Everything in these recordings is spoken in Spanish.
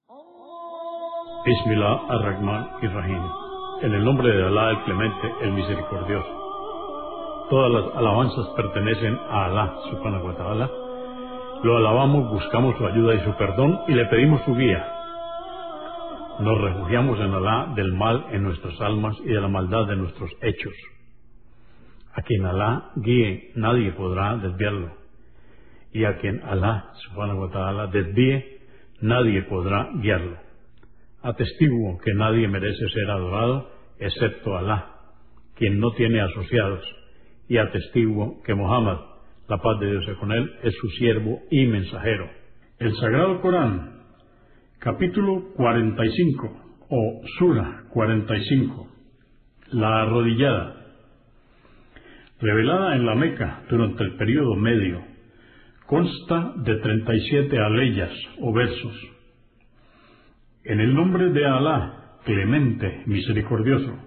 Bismillah ar-Rahman ir-Rahim. En el nombre de Alá, el Clemente, el Misericordioso. Todas las alabanzas pertenecen a Alá, subhanahu wa ta'ala. Lo alabamos, buscamos su ayuda y su perdón y le pedimos su guía. Nos refugiamos en Alá del mal en nuestras almas y de la maldad de nuestros hechos. A quien Alá guíe, nadie podrá desviarlo. Y a quien Alá, subhanahu wa ta'ala, desvíe, nadie podrá guiarlo. Atestiguo que nadie merece ser adorado excepto Alá, quien no tiene asociados, y atestiguo que Muhammad, la paz de Dios sea con él, es su siervo y mensajero. El Sagrado Corán, capítulo 45, o Sura 45, la arrodillada, revelada en la Meca durante el período medio, consta de 37 aleyas o versos. En el nombre de Alá, Clemente, Misericordioso.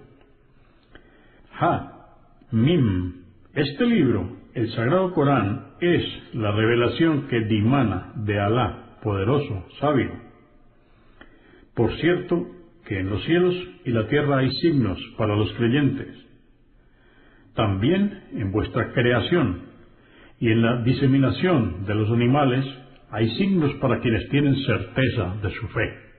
Mim. Este libro, el Sagrado Corán, es la revelación que dimana de Alá, poderoso, sabio. Por cierto, que en los cielos y la tierra hay signos para los creyentes. También en vuestra creación y en la diseminación de los animales hay signos para quienes tienen certeza de su fe.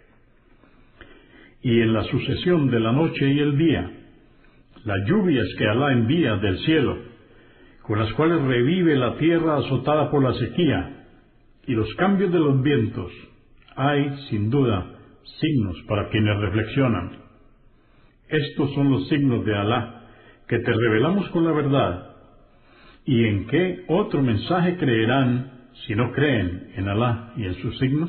Y en la sucesión de la noche y el día, las lluvias que Alá envía del cielo, con las cuales revive la tierra azotada por la sequía, y los cambios de los vientos, hay, sin duda, signos para quienes reflexionan. Estos son los signos de Alá, que te revelamos con la verdad. ¿Y en qué otro mensaje creerán si no creen en Alá y en sus signos?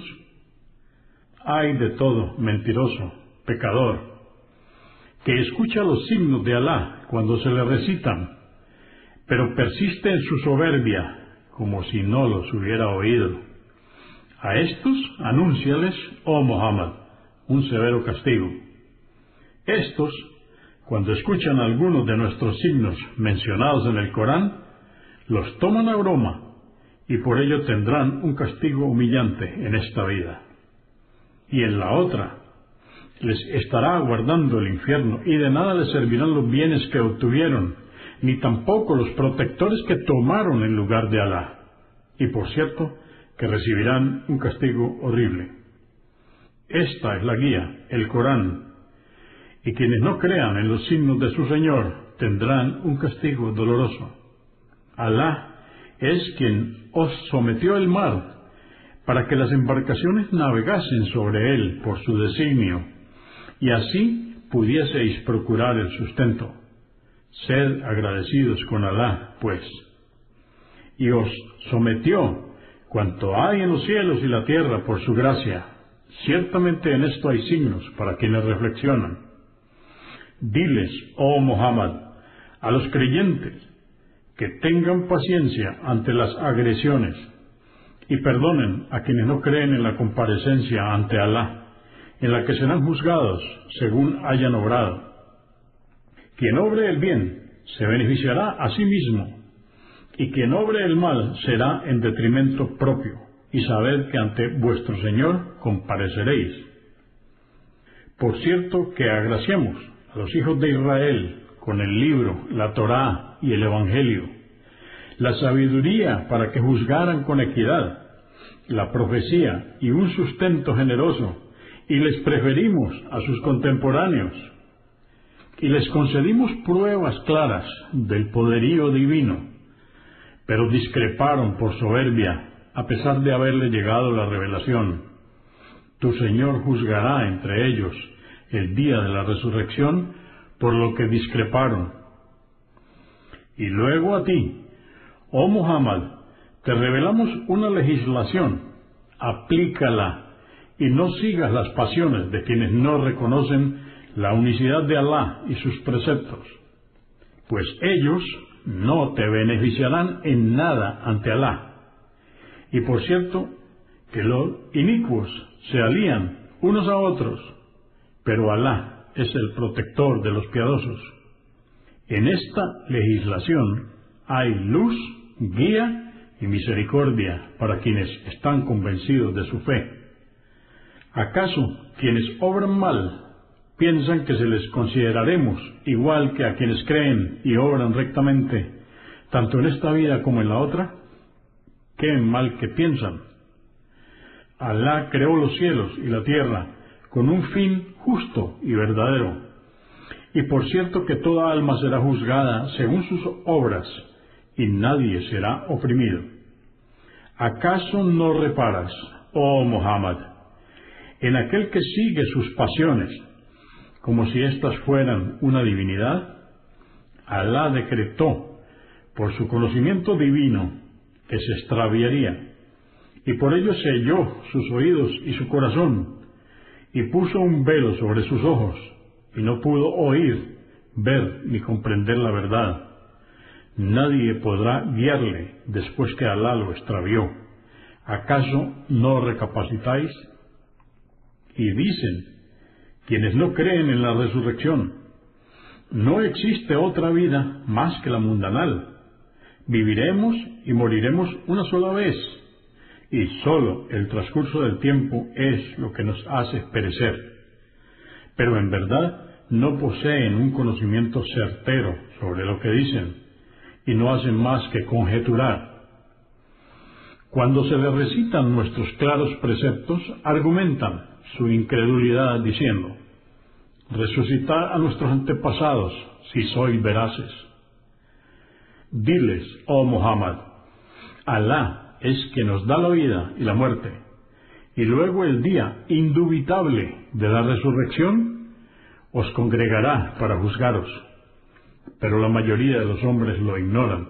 Hay de todo mentiroso, pecador, que escucha los signos de Alá cuando se le recitan, pero persiste en su soberbia, como si no los hubiera oído. A estos anúnciales, oh Muhammad, un severo castigo. Estos, cuando escuchan algunos de nuestros signos mencionados en el Corán, los toman a broma, y por ello tendrán un castigo humillante en esta vida. Y en la otra, les estará aguardando el infierno, y de nada les servirán los bienes que obtuvieron, ni tampoco los protectores que tomaron en lugar de Alá. Y por cierto, que recibirán un castigo horrible. Esta es la guía, el Corán, y quienes no crean en los signos de su Señor tendrán un castigo doloroso. Alá es quien os sometió el mar para que las embarcaciones navegasen sobre él por su designio, y así pudieseis procurar el sustento. Sed agradecidos con Alá, pues. Y os sometió cuanto hay en los cielos y la tierra por su gracia. Ciertamente en esto hay signos para quienes reflexionan. Diles, oh Muhammad, a los creyentes, que tengan paciencia ante las agresiones, y perdonen a quienes no creen en la comparecencia ante Alá, en la que serán juzgados según hayan obrado. Quien obre el bien se beneficiará a sí mismo, y quien obre el mal será en detrimento propio, y sabed que ante vuestro Señor compareceréis. Por cierto que agraciamos a los hijos de Israel con el libro, la Torá y el Evangelio, la sabiduría para que juzgaran con equidad, la profecía y un sustento generoso, y les preferimos a sus contemporáneos, y les concedimos pruebas claras del poderío divino, pero discreparon por soberbia, a pesar de haberle llegado la revelación. Tu Señor juzgará entre ellos el día de la resurrección por lo que discreparon. Y luego a ti, oh Muhammad, te revelamos una legislación, aplícala y no sigas las pasiones de quienes no reconocen la unicidad de Alá y sus preceptos, pues ellos no te beneficiarán en nada ante Alá. Y por cierto, que los inicuos se alían unos a otros, pero Alá es el protector de los piadosos. En esta legislación hay luz, guía y misericordia para quienes están convencidos de su fe. ¿Acaso quienes obran mal piensan que se les consideraremos igual que a quienes creen y obran rectamente, tanto en esta vida como en la otra? ¡Qué mal que piensan! Alá creó los cielos y la tierra con un fin justo y verdadero. Y por cierto que toda alma será juzgada según sus obras, y nadie será oprimido. ¿Acaso no reparas, oh Muhammad, en aquel que sigue sus pasiones, como si éstas fueran una divinidad? Alá decretó, por su conocimiento divino, que se extraviaría, y por ello selló sus oídos y su corazón, y puso un velo sobre sus ojos, y no pudo oír, ver ni comprender la verdad. Nadie podrá guiarle después que Alá lo extravió. ¿Acaso no recapacitáis? Y dicen, quienes no creen en la resurrección, no existe otra vida más que la mundanal. Viviremos y moriremos una sola vez, y sólo el transcurso del tiempo es lo que nos hace perecer. Pero en verdad no poseen un conocimiento certero sobre lo que dicen, y no hacen más que conjeturar. Cuando se les recitan nuestros claros preceptos, argumentan su incredulidad diciendo, resucitad a nuestros antepasados si sois veraces. Diles, oh Muhammad, Alá es quien nos da la vida y la muerte, y luego el día indubitable de la resurrección os congregará para juzgaros, pero la mayoría de los hombres lo ignoran.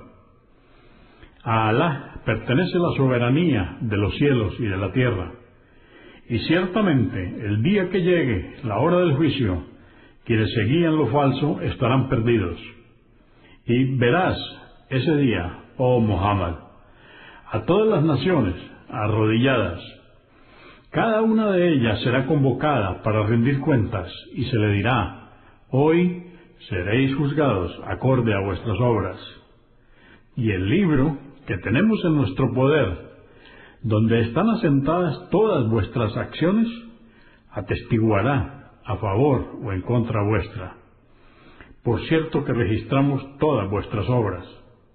A Alá pertenece la soberanía de los cielos y de la tierra, y ciertamente el día que llegue la hora del juicio, quienes seguían lo falso estarán perdidos. Y verás ese día, oh Muhammad, a todas las naciones arrodilladas. Cada una de ellas será convocada para rendir cuentas, y se le dirá, hoy seréis juzgados acorde a vuestras obras. Y el libro que tenemos en nuestro poder, donde están asentadas todas vuestras acciones, atestiguará a favor o en contra vuestra. Por cierto que registramos todas vuestras obras.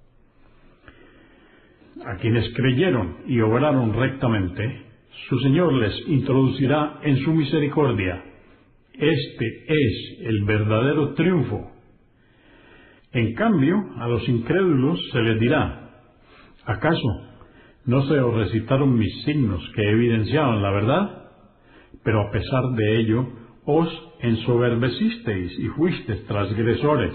A quienes creyeron y obraron rectamente, su Señor les introducirá en su misericordia. Este es el verdadero triunfo. En cambio, a los incrédulos se les dirá, ¿acaso no se os recitaron mis signos que evidenciaban la verdad? Pero a pesar de ello, os ensoberbecisteis y fuisteis transgresores.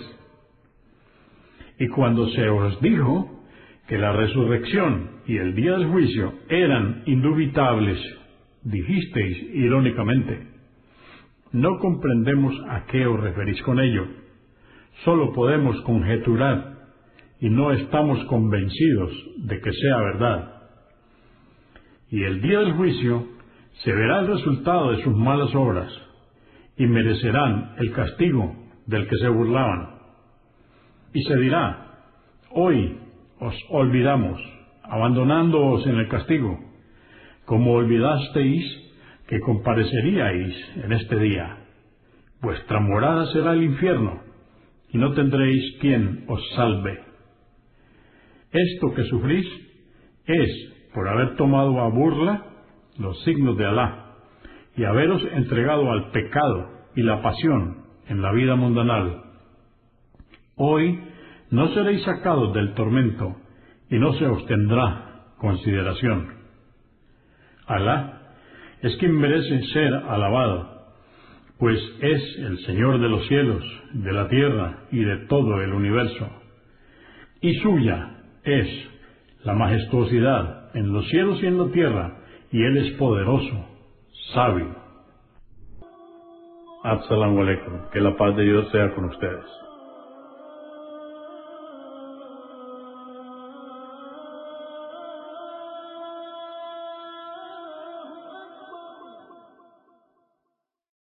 Y cuando se os dijo que la resurrección y el día del juicio eran indubitables, dijisteis irónicamente, no comprendemos a qué os referís con ello, solo podemos conjeturar y no estamos convencidos de que sea verdad. Y el día del juicio se verá el resultado de sus malas obras, y merecerán el castigo del que se burlaban. Y se dirá, hoy os olvidamos, abandonándoos en el castigo, como olvidasteis que compareceríais en este día. Vuestra morada será el infierno, y no tendréis quien os salve. Esto que sufrís es por haber tomado a burla los signos de Alá, y haberos entregado al pecado y la pasión en la vida mundanal. Hoy no seréis sacados del tormento, y no se os tendrá consideración. Alá es quien merece ser alabado, pues es el Señor de los cielos, de la tierra y de todo el universo. Y suya es la majestuosidad en los cielos y en la tierra, y Él es poderoso, sabio. Assalamu alaikum, que la paz de Dios sea con ustedes.